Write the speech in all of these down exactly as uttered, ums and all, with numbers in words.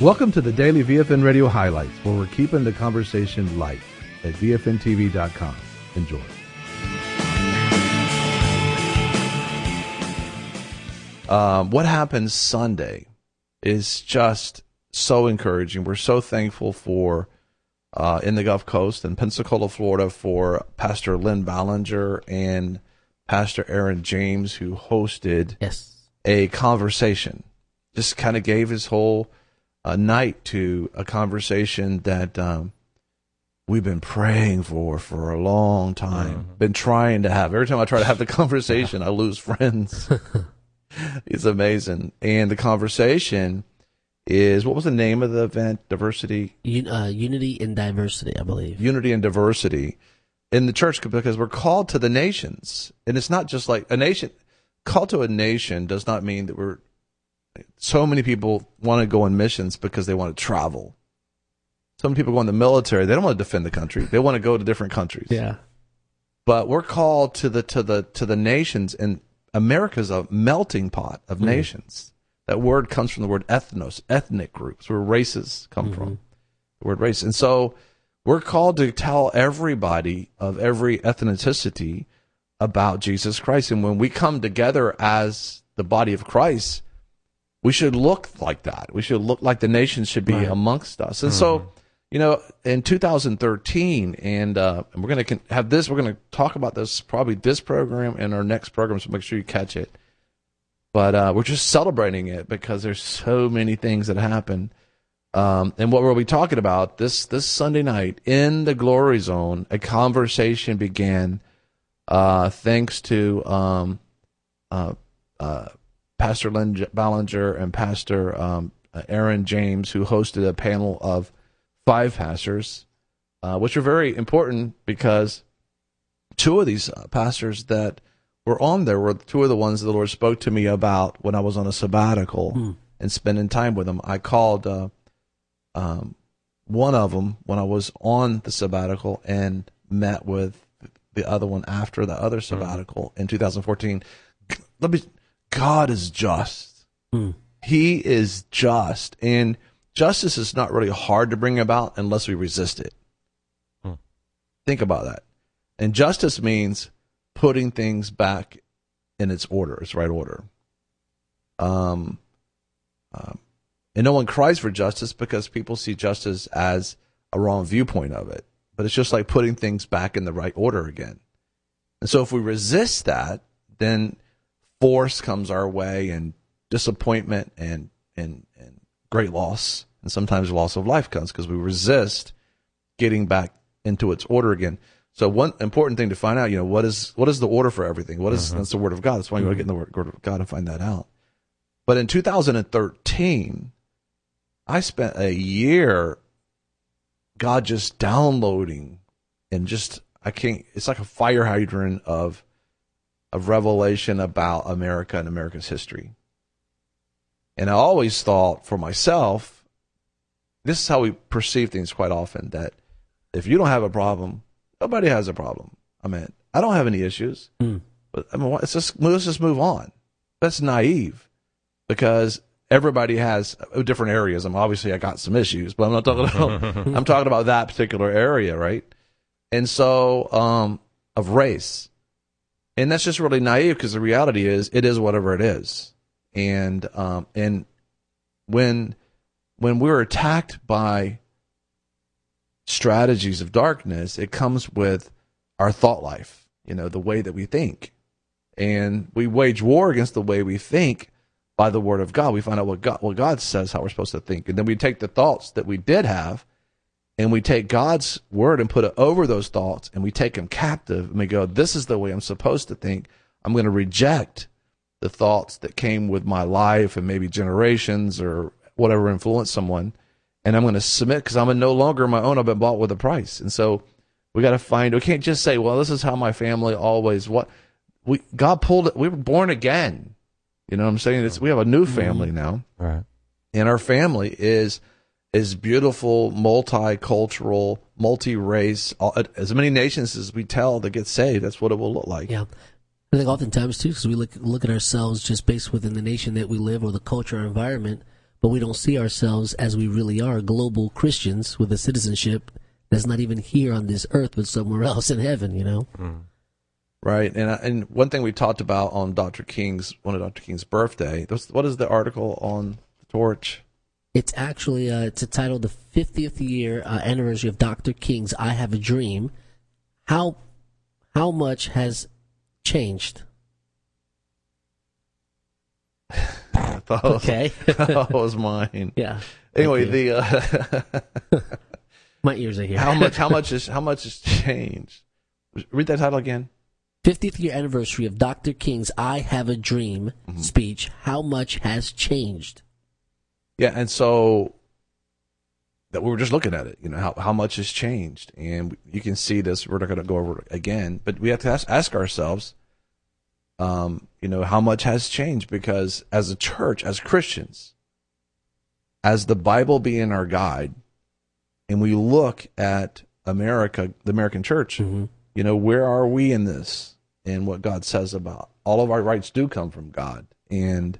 Welcome to the Daily V F N Radio Highlights, where we're keeping the conversation light at V F N T V dot com. Enjoy. Um, what happened Sunday is just so encouraging. We're so thankful for, uh, in the Gulf Coast and Pensacola, Florida, for Pastor Lynn Ballinger and Pastor Aaron James, who hosted yes. a conversation. Just kind of gave his whole uh, night to a conversation that um, we've been praying for for a long time. Mm-hmm. Been trying to have. Every time I try to have the conversation, I lose friends. It's amazing. And the conversation is, what was the name of the event? Diversity? Un- uh, Unity and Diversity, I believe. Unity and Diversity in the church, because we're called to the nations. And it's not just like a nation. Called to a nation does not mean that we're, so many people want to go on missions because they want to travel. Some people go in the military. They don't want to defend the country. They want to go to different countries. Yeah. But we're called to the, to the, to the nations, and America's a melting pot of mm-hmm. nations. That word comes from the word ethnos, ethnic groups, where races come mm-hmm. from. The word race. And so we're called to tell everybody of every ethnicity about Jesus Christ. And when we come together as the body of Christ, we should look like that. We should look like the nations should be right. amongst us. And mm-hmm. so, you know, in two thousand thirteen, and, uh, and we're going to have this, we're going to talk about this, probably this program and our next program, so make sure you catch it. But uh, we're just celebrating it because there's so many things that happen. Um, and what we'll be talking about this this Sunday night in the Glory Zone, a conversation began uh, thanks to um, uh, uh, Pastor Lynn Ballinger and Pastor um, Aaron James, who hosted a panel of five pastors, uh, which are very important because two of these uh, pastors that were on there were two of the ones the Lord spoke to me about when I was on a sabbatical mm. and spending time with them. I called uh, um, one of them when I was on the sabbatical and met with the other one after the other sabbatical mm. in two thousand fourteen. Let me. God is just. Mm. He is just, and justice is not really hard to bring about unless we resist it. Mm. Think about that. And justice means putting things back in its order, its right order. Um, um, and no one cries for justice because people see justice as a wrong viewpoint of it. But it's just like putting things back in the right order again. And so if we resist that, then force comes our way, and disappointment and, and, and great loss. And sometimes loss of life comes because we resist getting back into its order again. So one important thing to find out, you know, what is what is the order for everything? What is mm-hmm. that's the Word of God. That's why you mm-hmm. want to get in the Word of God and find that out. But in two thousand thirteen, I spent a year, God just downloading and just I can't. It's like a fire hydrant of of revelation about America and America's history. And I always thought for myself, this is how we perceive things quite often, that if you don't have a problem, nobody has a problem. I mean, I don't have any issues, mm. but I mean, let's just, let's just move on. That's naive because everybody has different areas. I mean, obviously I got some issues, but I'm not talking about, I'm talking about that particular area. Right. And so, um, of race. And that's just really naive because the reality is it is whatever it is. And, um, and when, when we're attacked by strategies of darkness, it comes with our thought life, you know, the way that we think. And we wage war against the way we think by the Word of God. We find out what God, what God says, how we're supposed to think. And then we take the thoughts that we did have, and we take God's Word and put it over those thoughts, and we take them captive, and we go, this is the way I'm supposed to think. I'm going to reject the thoughts that came with my life and maybe generations or whatever influenced someone, and I'm going to submit because I'm no longer my own. I've been bought with a price. And so we got to find, we can't just say, well, this is how my family always, what we, God pulled it. We were born again. You know what I'm saying? It's, we have a new family now. Right. And our family is, is beautiful, multicultural, multi-race, all, as many nations as we tell that get saved. That's what it will look like. Yeah. I think oftentimes too, because we look, look at ourselves just based within the nation that we live or the culture or environment, but we don't see ourselves as we really are, global Christians with a citizenship that's not even here on this earth, but somewhere else in heaven, you know? Mm. Right. And and one thing we talked about on Doctor King's, one of Doctor King's birthday, what is the article on the Torch? It's actually, uh, it's titled The fiftieth Year uh, Anniversary of Doctor King's I Have a Dream. How, how much has changed? I thought Okay. was, that was mine. Yeah. Anyway, the uh, my ears are here. how much how much is how much has changed? Read that title again. fiftieth year anniversary of Doctor King's I Have a Dream mm-hmm. speech. How much has changed? Yeah, and so that we were just looking at it. You know how how much has changed, and you can see this. We're not going to go over it again, but we have to ask, ask ourselves. Um, you know, how much has changed? Because as a church, as Christians, as the Bible being our guide, and we look at America, the American church, mm-hmm. you know, where are we in this and what God says about all of our rights do come from God, and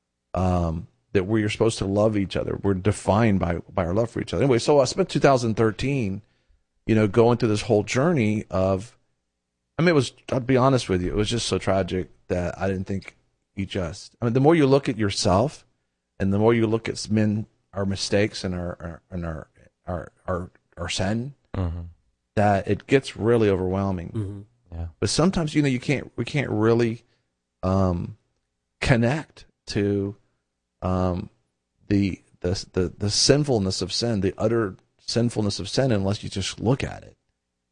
um, that we are supposed to love each other. We're defined by, by our love for each other. Anyway, so I spent two thousand thirteen, you know, going through this whole journey of, I mean, it was, I'll be honest with you, it was just so tragic that I didn't think you just, I mean, the more you look at yourself and the more you look at men, our mistakes and our, our and our, our, our, our sin, mm-hmm. that it gets really overwhelming. Mm-hmm. Yeah. But sometimes, you know, you can't, we can't really, um, connect to, um, the, the, the, the sinfulness of sin, the utter sinfulness of sin, unless you just look at it.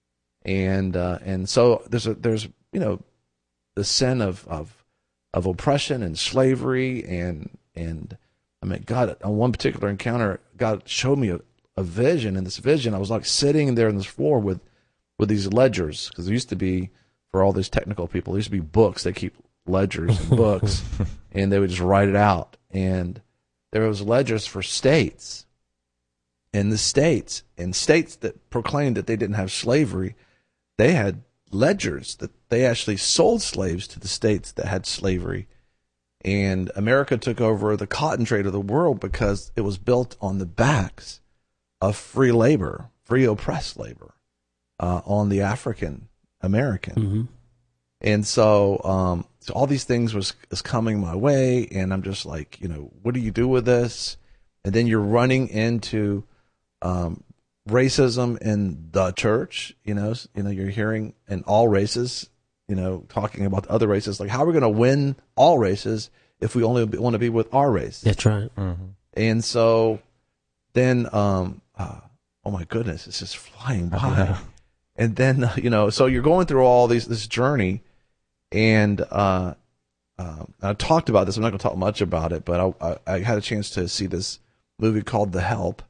And uh, and so there's a there's you know the sin of, of of oppression and slavery and and I mean God, on one particular encounter, God showed me a, a vision. In this vision, I was like sitting there on this floor with with these ledgers, because there used to be, for all these technical people, there used to be books. They keep ledgers and books, and they would just write it out. And there was ledgers for states, in the states, and states that proclaimed that they didn't have slavery. They had ledgers that they actually sold slaves to the states that had slavery. And America took over the cotton trade of the world because it was built on the backs of free labor, free oppressed labor, uh, on the African American. Mm-hmm. And so, um, so all these things was, was coming my way, and I'm just like, you know, what do you do with this? And then you're running into, um, racism in the church, you know, you know, you're hearing in all races, you know, talking about the other races, like how are we going to win all races if we only want to be with our race? That's right. Mm-hmm. And so then, um, uh, oh my goodness, it's just flying by. Yeah. And then, uh, you know, so you're going through all these, this journey, and, uh, uh, I talked about this. I'm not going to talk much about it, but I, I, I had a chance to see this movie called The Help.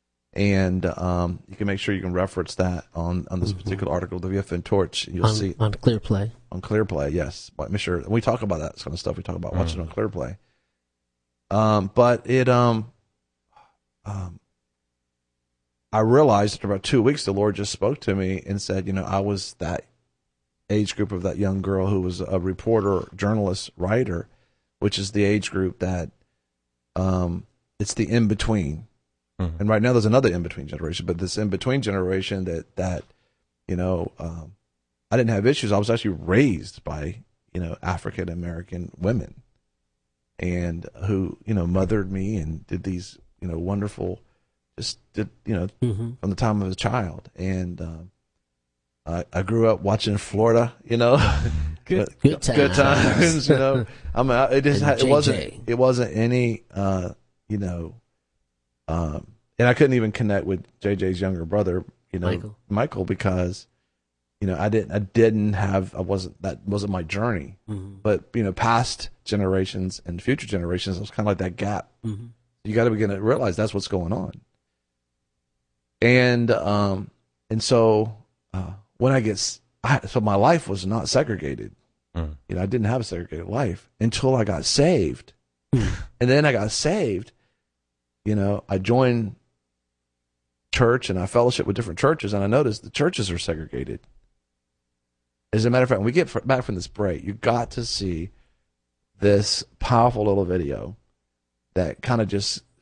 And um, you can make sure you can reference that on, on this mm-hmm. particular article, the V F N Torch. You'll on, see on ClearPlay. On ClearPlay, yes. But make sure we talk about that kind of stuff. We talk about mm-hmm. watching on ClearPlay. Um, but it, um, um, I realized after about two weeks, the Lord just spoke to me and said, you know, I was that age group of that young girl who was a reporter, journalist, writer, which is the age group that, um, it's the in between. Mm-hmm. And right now there's another in-between generation, but this in-between generation that, that you know, um, I didn't have issues. I was actually raised by, you know, African-American women, and who, you know, mothered me and did these, you know, wonderful, just did, you know, mm-hmm. from the time I was a child. And um, I, I grew up watching Florida, you know, good, good times, good times, you know. I mean, it just had, it wasn't, it wasn't any, uh, you know, Um, and I couldn't even connect with J J's younger brother, you know, Michael, Michael because, you know, I didn't, I didn't have, I wasn't, that wasn't my journey. Mm-hmm. But, you know, past generations and future generations, it was kind of like that gap. Mm-hmm. You got to begin to realize that's what's going on. And, um, and so, uh, when I get, I, so my life was not segregated. Mm. You know, I didn't have a segregated life until I got saved. Mm. And then I got saved. You know, I joined church and I fellowship with different churches, and I noticed the churches are segregated. As a matter of fact, when we get back from this break, you got to see this powerful little video that kind of just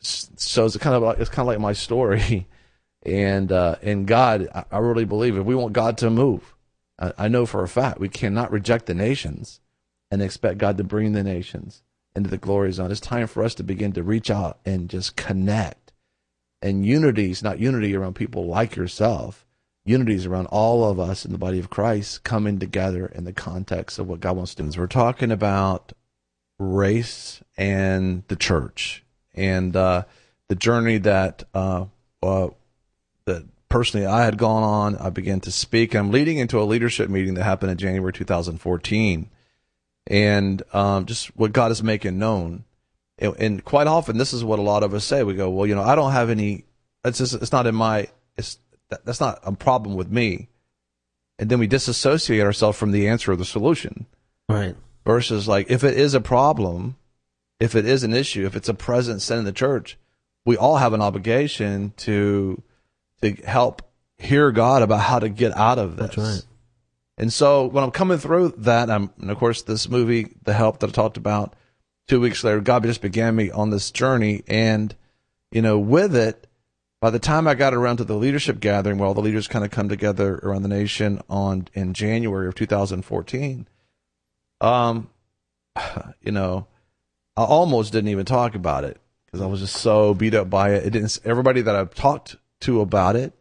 shows it kind of like, it's kind of like my story. And, uh, and God, I, I really believe if we want God to move, I, I know for a fact we cannot reject the nations and expect God to bring the nations into the glory zone. It's time for us to begin to reach out and just connect. And unity is not unity around people like yourself. Unity is around all of us in the body of Christ coming together in the context of what God wants to do. We're talking about race and the church and uh, the journey that uh, uh, that personally I had gone on. I began to speak. I'm leading into a leadership meeting that happened in January two thousand fourteen, and um, just what God is making known. And, and quite often, this is what a lot of us say. We go, well, you know, I don't have any. It's just, it's not in my. It's that, that's not a problem with me. And then we disassociate ourselves from the answer or the solution. Right. Versus, like, if it is a problem, if it is an issue, if it's a present sin in the church, we all have an obligation to to help hear God about how to get out of this. That's right. And so when I'm coming through that, I'm, and of course, this movie, The Help that I talked about, two weeks later, God just began me on this journey. And, you know, with it, by the time I got around to the leadership gathering, where all the leaders kind of come together around the nation on in January of two thousand fourteen, um, you know, I almost didn't even talk about it because I was just so beat up by it. It didn't. Everybody that I've talked to about it,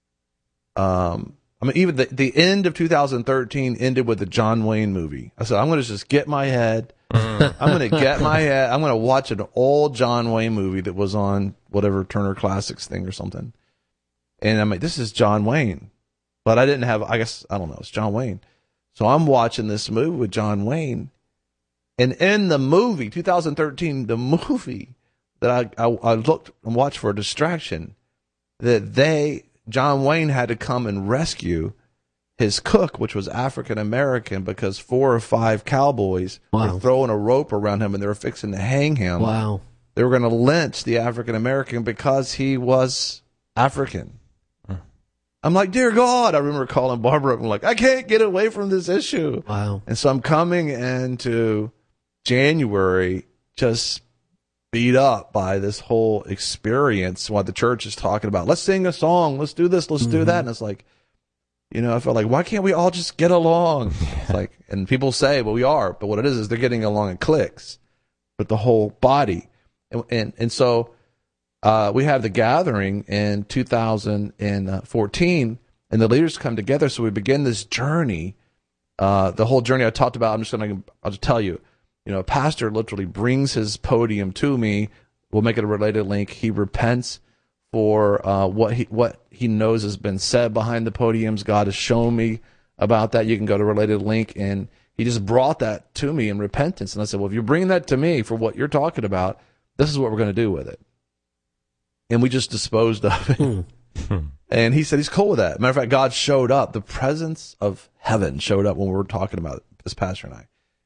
um, I mean, even the the end of two thousand thirteen ended with the John Wayne movie. I said, I'm going to just get my head. I'm going to get my head. I'm going to watch an old John Wayne movie that was on whatever Turner Classics thing or something. And I'm like, this is John Wayne. But I didn't have, I guess, I don't know, it's John Wayne. So I'm watching this movie with John Wayne. And in the movie, two thousand thirteen, the movie that I, I, I looked and watched for a distraction, that they, John Wayne had to come and rescue his cook, which was African American, because four or five cowboys Wow. were throwing a rope around him and they were fixing to hang him. Wow. They were going to lynch the African American because he was African. Huh. I'm like, dear God, I remember calling Barbara. I'm like, I can't get away from this issue. Wow. And so I'm coming into January just beat up by this whole experience while the church is talking about, let's sing a song, let's do this, let's mm-hmm. do that. And it's like, you know, I felt like, why can't we all just get along? It's like, and people say, well, we are, but what it is is they're getting along in cliques with the whole body. And and, and so uh, we have the gathering in two thousand fourteen, and the leaders come together. So we begin this journey, uh, the whole journey I talked about. I'm just going to, I'll just tell you, you know, a pastor literally brings his podium to me. We'll make it a related link. He repents for uh, what he what he knows has been said behind the podiums. God has shown me about that. You can go to related link, and he just brought that to me in repentance. And I said, well, if you're bringing that to me for what you're talking about, this is what we're going to do with it. And we just disposed of it. And he said he's cool with that. Matter of fact, God showed up. The presence of heaven showed up when we were talking about it, this pastor and I.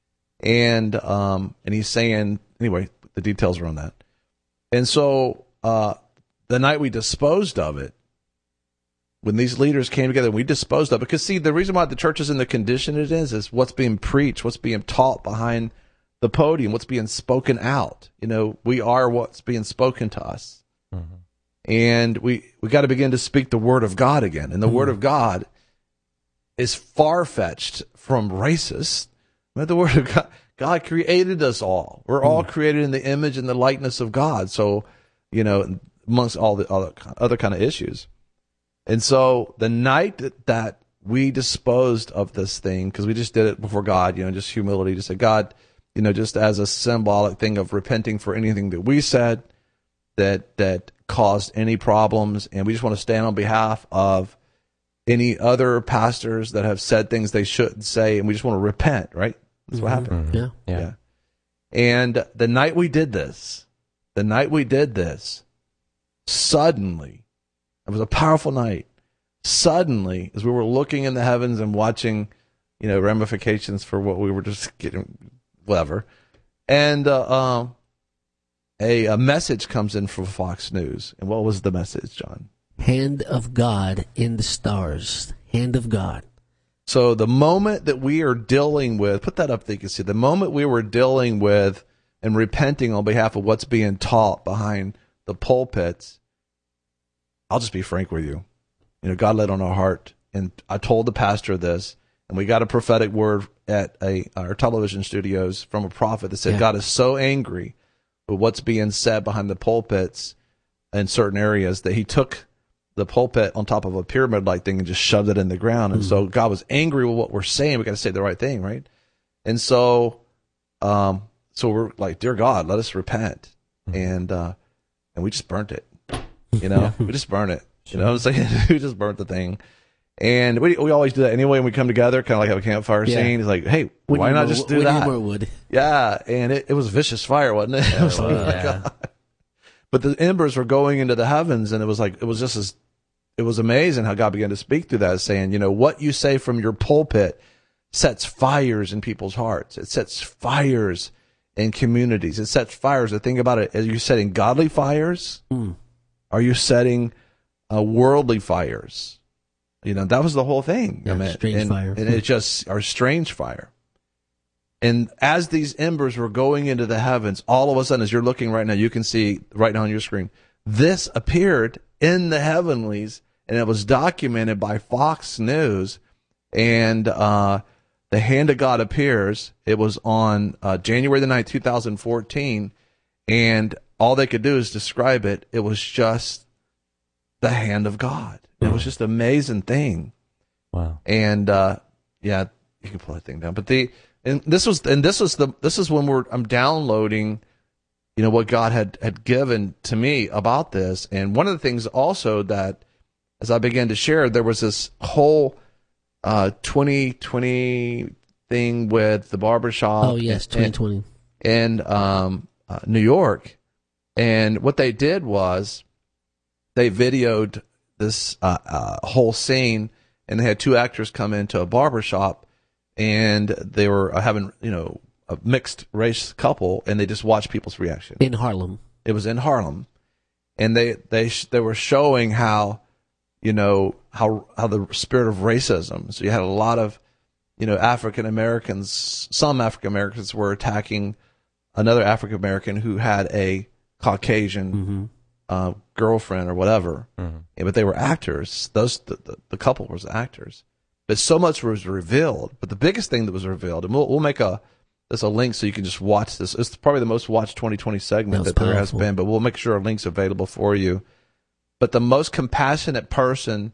And um, and he's saying, anyway, the details are on that. And so uh, the night we disposed of it, when these leaders came together and we disposed of it, because see, the reason why the church is in the condition it is, is what's being preached, what's being taught behind the podium, what's being spoken out. You know, we are what's being spoken to us. Mm-hmm. And we, we got to begin to speak the word of God again. And the mm-hmm. word of God is far-fetched from racist. But the word of God, God created us all. We're all mm-hmm. created in the image and the likeness of God. So, you know, amongst all the other, other kind of issues. And so the night that, that we disposed of this thing, because we just did it before God, you know, just humility to say, God, you know, just as a symbolic thing of repenting for anything that we said that that caused any problems. And we just want to stand on behalf of any other pastors that have said things they shouldn't say. And we just want to repent, right? That's what mm-hmm. happened. Yeah. yeah. Yeah. And the night we did this, the night we did this, suddenly, it was a powerful night. Suddenly, as we were looking in the heavens and watching, you know, ramifications for what we were just getting, whatever, and uh, um, a, a message comes in from Fox News. And what was the message, John? Hand of God in the stars. Hand of God. So the moment that we are dealing with, put that up there, you can see, the moment we were dealing with and repenting on behalf of what's being taught behind the pulpits, I'll just be frank with you. You know, God laid on our heart, and I told the pastor this, and we got a prophetic word at a our television studios from a prophet that said Yeah. God is so angry with what's being said behind the pulpits in certain areas that he took the pulpit on top of a pyramid-like thing and just shoved it in the ground. And mm. so God was angry with what we're saying. We got to say the right thing, right? And so, um, so we're like, dear God, let us repent. Mm. And, uh, and we just burnt it, you know, we just burnt it, you know what I'm saying? We just burnt the thing. And we we always do that anyway when we come together, kind of like have a campfire yeah. scene. It's like, hey, we why not more, just do that? More wood. Yeah, and it, it was vicious fire, wasn't it? It was like, oh my God. But the embers were going into the heavens, and it was like, it was just as, it was amazing how God began to speak through that, saying, you know, what you say from your pulpit sets fires in people's hearts. It sets fires in communities. It sets fires. The thing about it, are you setting godly fires? Mm. Are you setting uh, worldly fires? You know, that was the whole thing. Yeah, I mean, strange and, fire. And it just, our strange fire. And as these embers were going into the heavens, all of a sudden, as you're looking right now, you can see right now on your screen, this appeared in the heavenlies, and it was documented by Fox News. And uh, the hand of God appears. It was on uh, January the ninth, two thousand fourteen. And all they could do is describe it. It was just the hand of God. It was just an amazing thing. Wow. And uh, yeah, you can pull that thing down. But the and this was and this was the this is when we're I'm downloading, you know, what God had had given to me about this. And one of the things also that as I began to share, there was this whole uh, twenty twenty thing with the barbershop. Oh yes, twenty twenty. And, and um, uh, New York. And what they did was they videoed this uh, uh, whole scene, and they had two actors come into a barbershop, and they were uh, having, you know, a mixed race couple, and they just watched people's reaction. In Harlem. It was in Harlem. And they, they, they were showing how, you know, how, how the spirit of racism. So you had a lot of, you know, African Americans, some African Americans were attacking another African American who had a Caucasian mm-hmm. uh, girlfriend or whatever. Mm-hmm. Yeah, but they were actors. Those the, the, the couple was actors. But so much was revealed. But the biggest thing that was revealed, and we'll, we'll make a this a link so you can just watch this. It's probably the most watched twenty twenty segment that, that there has been. But we'll make sure a link's available for you. But the most compassionate person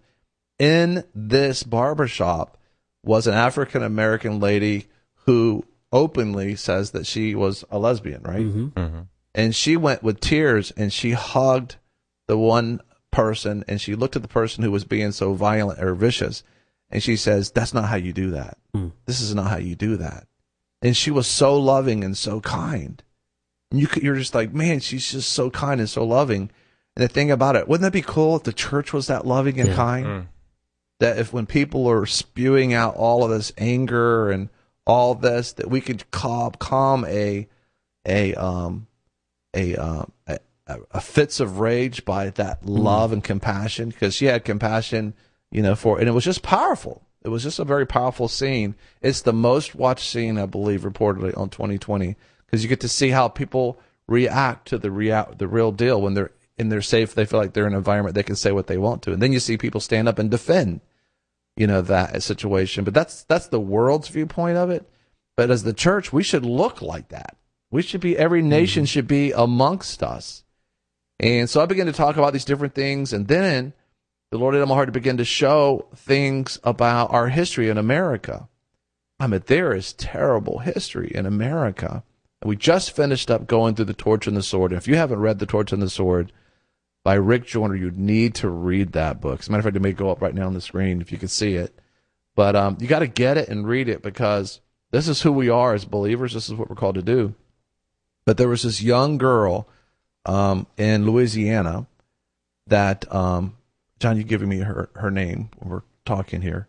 in this barbershop was an African American lady who openly says that she was a lesbian, right? Mm-hmm. Mm-hmm. And she went with tears and she hugged the one person and she looked at the person who was being so violent or vicious. And she says, that's not how you do that. Mm. This is not how you do that. And she was so loving and so kind. And you could, you're just like, man, she's just so kind and so loving. And the thing about it, wouldn't that be cool if the church was that loving and yeah. kind? Mm. That if when people are spewing out all of this anger and all this, that we could calm, calm a, a, um, a, um, a, a fits of rage by that love mm. and compassion, because she had compassion, you know, for, and it was just powerful. It was just a very powerful scene. It's the most watched scene, I believe, reportedly on twenty twenty, because you get to see how people react to the rea- the real deal when they're in their safe. They feel like they're in an environment they can say what they want to, and then you see people stand up and defend, you know, that situation. But that's that's the world's viewpoint of it. But as the church, we should look like that. We should be. Every nation mm-hmm. should be amongst us. And so I began to talk about these different things, and then the Lord laid on my heart to begin to show things about our history in America. I mean, there is terrible history in America. And we just finished up going through The Torch and the Sword. And if you haven't read The Torch and the Sword by Rick Joyner, you need to read that book. As a matter of fact, it may go up right now on the screen if you could see it. But um, you got to get it and read it, because this is who we are as believers. This is what we're called to do. But there was this young girl um, in Louisiana that... Um, John, you giving me her, her name when we're talking here.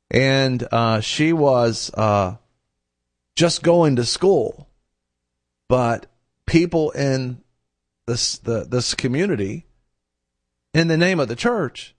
And uh, she was uh, just going to school. But people in this the this community, in the name of the church,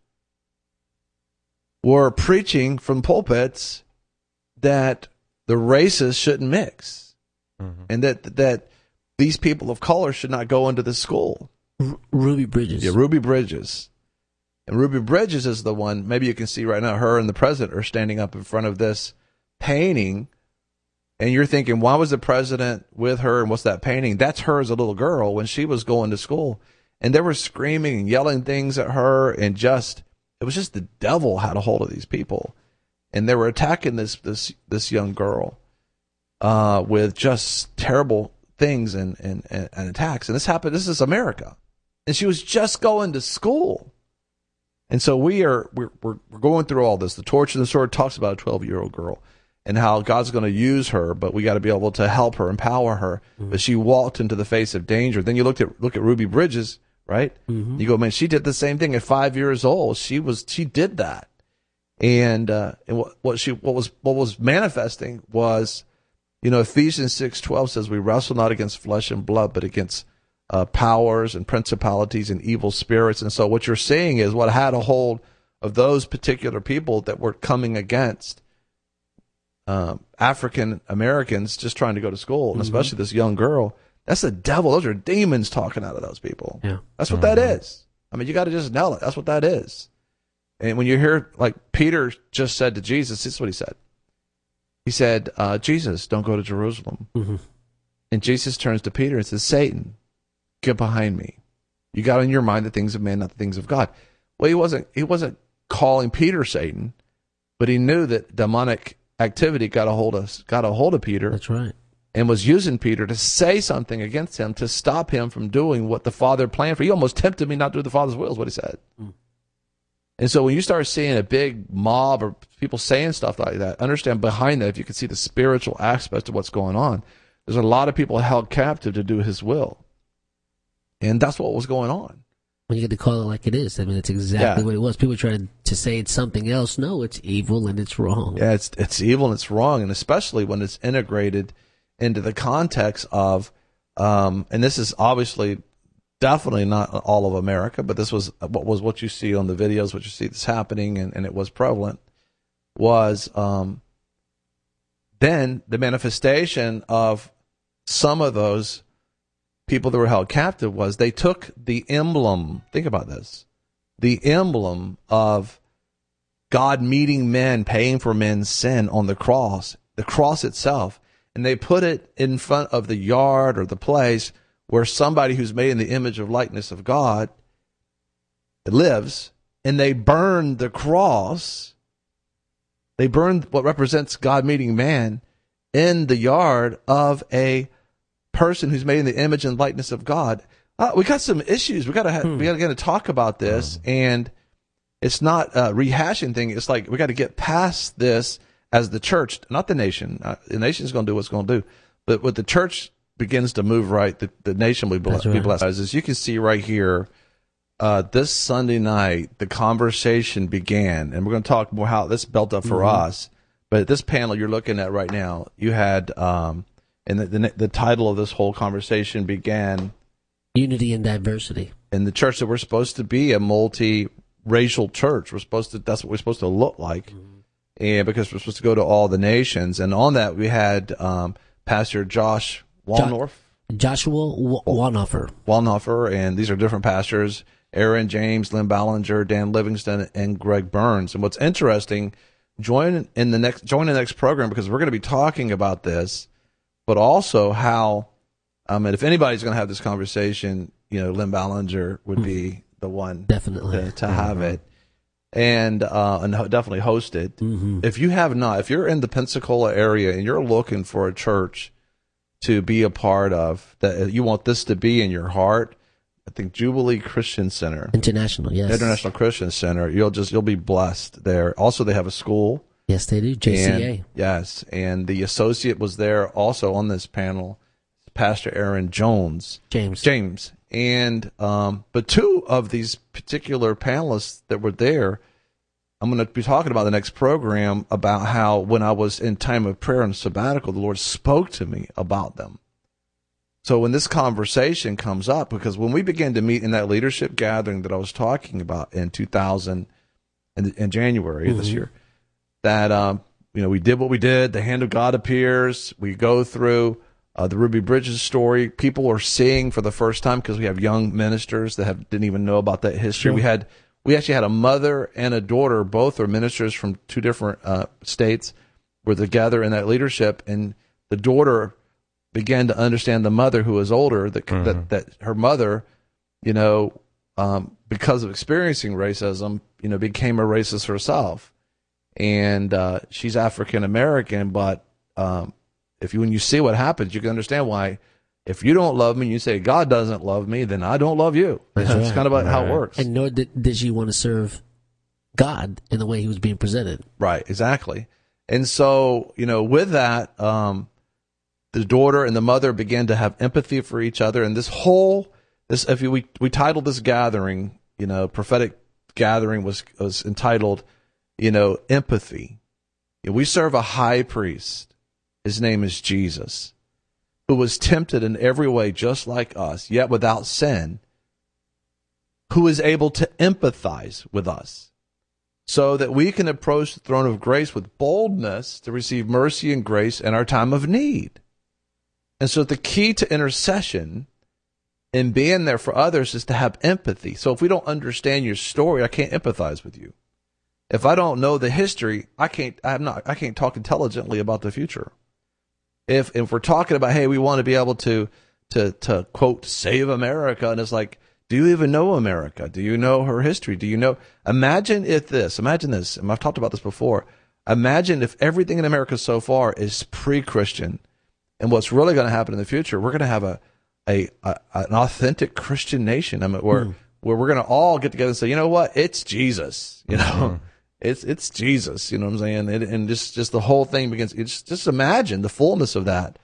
were preaching from pulpits that the races shouldn't mix. Mm-hmm. And that that these people of color should not go into the school. R- Ruby Bridges. Yeah, Ruby Bridges. And Ruby Bridges is the one, maybe you can see right now, her and the president are standing up in front of this painting. And you're thinking, why was the president with her and what's that painting? That's her as a little girl when she was going to school. And they were screaming and yelling things at her, and just, it was just the devil had a hold of these people. And they were attacking this this this young girl uh, with just terrible things and, and, and, and attacks. And this happened, this is America. And she was just going to school. And so we are, we're, we're, we're going through all this. The Torch and the Sword talks about a twelve-year-old girl and how God's going to use her, but we got to be able to help her, empower her. Mm-hmm. But she walked into the face of danger. Then you looked at look at Ruby Bridges, right? Mm-hmm. You go, man, she did the same thing at five years old. She was she did that, and uh, and what, what she what was what was manifesting was, you know, Ephesians six twelve says we wrestle not against flesh and blood, but against uh, powers and principalities and evil spirits. And so what you're seeing is what had a hold of those particular people that were coming against Um, African Americans just trying to go to school, and mm-hmm. especially this young girl. That's the devil. Those are demons talking out of those people. Yeah. That's what uh-huh. that is. I mean, you got to just nail it. That's what that is. And when you hear, like Peter just said to Jesus, this is what he said. He said, uh, Jesus, don't go to Jerusalem. Mm-hmm. And Jesus turns to Peter and says, Satan, get behind me. You got in your mind the things of man, not the things of God. Well, he wasn't, he wasn't calling Peter Satan, but he knew that demonic activity got a hold of got a hold of Peter. That's right. And was using Peter to say something against him to stop him from doing what the Father planned for. He almost tempted me not to do the Father's will, is what he said. Mm. And so when you start seeing a big mob or people saying stuff like that, understand behind that, if you can see the spiritual aspect of what's going on, there's a lot of people held captive to do his will. And that's what was going on. When you get to call it like it is, I mean, it's exactly yeah. what it was. People try to, to say it's something else. No, it's evil and it's wrong. Yeah, it's it's evil and it's wrong, and especially when it's integrated into the context of, um, and this is obviously definitely not all of America, but this was what was what you see on the videos, what you see that's happening, and, and it was prevalent, was um, then the manifestation of some of those people that were held captive was they took the emblem, think about this, the emblem of God meeting men, paying for men's sin on the cross, the cross itself, and they put it in front of the yard or the place where somebody who's made in the image of likeness of God lives, and they burned the cross. They burned what represents God meeting man in the yard of a person who's made in the image and likeness of God. Uh, we got some issues. We got to have, hmm. we got to talk about this, hmm. and it's not a rehashing thing. It's like we got to get past this as the church, not the nation. Uh, the nation's going to do what's going to do, but when the church begins to move right, the, the nation will be blessed. Right. Be blessed. As you can see right here, uh, this Sunday night, the conversation began, and we're going to talk more how this built up for mm-hmm. us. But this panel you're looking at right now, you had. Um, And the, the the title of this whole conversation began Unity and Diversity. In the church that we're supposed to be a multi-racial church. We're supposed to that's what we're supposed to look like. Mm-hmm. And because we're supposed to go to all the nations. And on that we had um, Pastor Josh Walnorf. Jo- Joshua w- Walnoffer. Walnoffer, and these are different pastors. Aaron James, Lynn Ballinger, Dan Livingston, and Greg Burns. And what's interesting, join in the next join the next program, because we're going to be talking about this. But also how, um, and if anybody's going to have this conversation, you know, Lynn Ballinger would be the one definitely to, to have mm-hmm. it, and uh, and definitely host it. Mm-hmm. If you have not, if you're in the Pensacola area and you're looking for a church to be a part of, that you want this to be in your heart, I think Jubilee Christian Center, International, yes, International Christian Center, you'll just you'll be blessed there. Also, they have a school. Yes, they do. J C A. And, yes, and the associate was there also on this panel, Pastor Aaron Jones. James. James. And, um, but two of these particular panelists that were there, I'm going to be talking about the next program about how when I was in time of prayer and sabbatical, the Lord spoke to me about them. So when this conversation comes up, because when we began to meet in that leadership gathering that I was talking about in two thousand, in, in January mm-hmm. of this year, that, um, you know, we did what we did. The hand of God appears. We go through Uh, the Ruby Bridges story, people are seeing for the first time because we have young ministers that have, didn't even know about that history. Sure. We had, we actually had a mother and a daughter, both are ministers from two different uh, states, were together in that leadership, and the daughter began to understand the mother, who was older, that mm-hmm. that, that her mother, you know, um, because of experiencing racism, you know, became a racist herself, and uh, she's African American, but um, if you when you see what happens, you can understand why. If you don't love me, you say God doesn't love me, then I don't love you. That's, That's right. kind of about right. how it works. And nor did, did she want to serve God in the way he was being presented. Right, exactly. And so, you know, with that, um, the daughter and the mother began to have empathy for each other. And this whole, this if you, we we titled this gathering, you know, prophetic gathering was was entitled, you know, empathy. We serve a high priest. His name is Jesus, who was tempted in every way just like us, yet without sin, who is able to empathize with us so that we can approach the throne of grace with boldness to receive mercy and grace in our time of need. And so the key to intercession and being there for others is to have empathy. So if we don't understand your story, I can't empathize with you. If I don't know the history, I can't, I'm not, I can't talk intelligently about the future. If if we're talking about, hey, we want to be able to to to quote save America, and it's like, do you even know America? Do you know her history? Do you know? Imagine if this, imagine this, and I've talked about this before. Imagine if everything in America so far is pre-Christian, and what's really going to happen in the future, we're going to have a a, a an authentic Christian nation. I mean, where mm. where we're going to all get together and say, you know what, it's Jesus, you know. Mm. It's it's Jesus, you know what I'm saying? And, and just, just the whole thing begins. It's just imagine the fullness of that.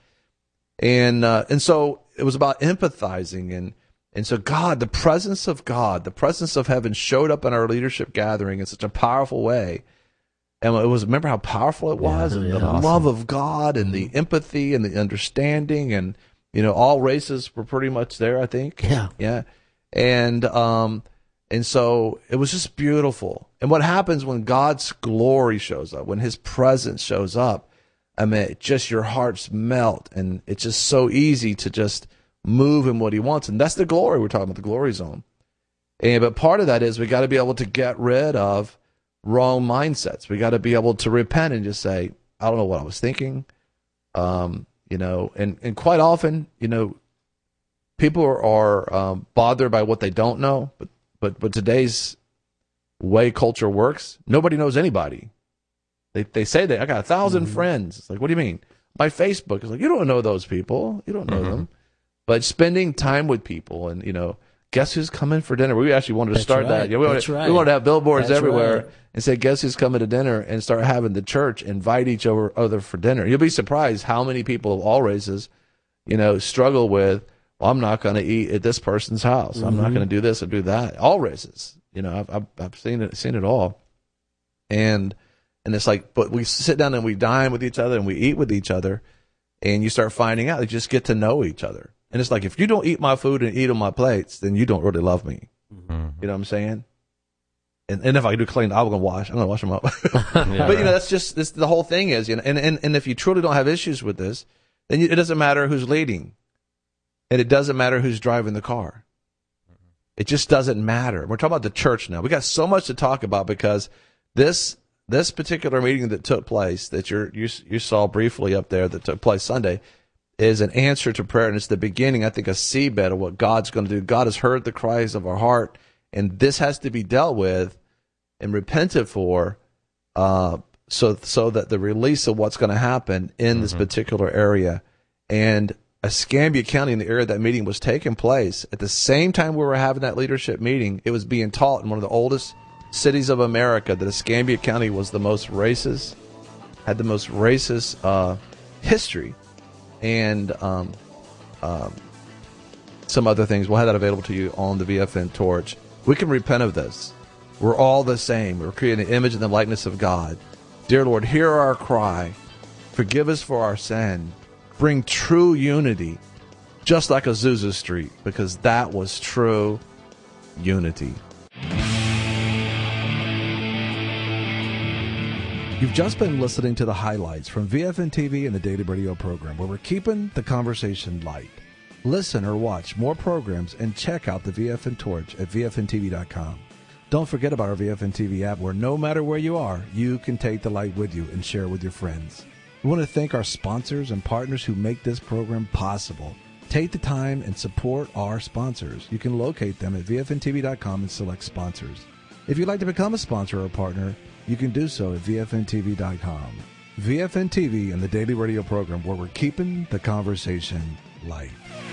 And uh, and so it was about empathizing. And, and so God, the presence of God, the presence of heaven showed up in our leadership gathering in such a powerful way. And it was, remember how powerful it was? Yeah, and yeah, the awesome. love of God and the empathy and the understanding. And, you know, all races were pretty much there, I think. Yeah. Yeah. And, um, And so it was just beautiful. And what happens when God's glory shows up, when his presence shows up, I mean, it just your hearts melt, and it's just so easy to just move in what he wants. And that's the glory. We're talking about the glory zone. And but part of that is we got to be able to get rid of wrong mindsets. We got to be able to repent and just say, I don't know what I was thinking. Um, you know, and, and quite often, you know, people are, are um, bothered by what they don't know, but But but today's way culture works, nobody knows anybody. They they say that I got a thousand mm-hmm. friends. It's like, what do you mean? My Facebook is like, you don't know those people. You don't know mm-hmm. them. But spending time with people and, you know, guess who's coming for dinner? We actually wanted to That's start right. that. Yeah, we, That's wanted, right. we wanted to have billboards That's everywhere right. and say, guess who's coming to dinner, and start having the church invite each other for dinner. You'll be surprised how many people of all races, you know, struggle with, well, I'm not going to eat at this person's house. Mm-hmm. I'm not going to do this or do that. All races, you know, I've, I've, I've seen it, seen it all. And, and it's like, but we sit down and we dine with each other and we eat with each other, and you start finding out, you just get to know each other. And it's like, if you don't eat my food and eat on my plates, then you don't really love me. Mm-hmm. You know what I'm saying? And, and if I do clean, I'm going to wash, I'm going to wash them up. yeah, but you know, that's just, this, the whole thing is, you know, and, and, and if you truly don't have issues with this, then you, it doesn't matter who's leading. And it doesn't matter who's driving the car. It just doesn't matter. We're talking about the church now. We got so much to talk about because this this particular meeting that took place, that you're, you you saw briefly up there, that took place Sunday, is an answer to prayer, and it's the beginning, I think, a seedbed of what God's going to do. God has heard the cries of our heart, and this has to be dealt with and repented for, uh, so so that the release of what's going to happen in mm-hmm. this particular area. And Escambia County, in the area that meeting was taking place, at the same time we were having that leadership meeting, it was being taught in one of the oldest cities of America that Escambia County was the most racist, had the most racist uh, history, and um, um, some other things. We'll have that available to you on the V F N Torch. We can repent of this. We're all the same. We're creating the image and the likeness of God. Dear Lord, hear our cry. Forgive us for our sin. Bring true unity, just like Azusa Street, because that was true unity. You've just been listening to the highlights from V F N T V and the Daily Radio program, where we're keeping the conversation light. Listen or watch more programs and check out the V F N Torch at V F N T V dot com. Don't forget about our V F N T V app, where no matter where you are, you can take the light with you and share it with your friends. We want to thank our sponsors and partners who make this program possible. Take the time and support our sponsors. You can locate them at V F N T V dot com and select sponsors. If you'd like to become a sponsor or a partner, you can do so at V F N T V dot com. V F N T V and the Daily Radio program, where we're keeping the conversation light.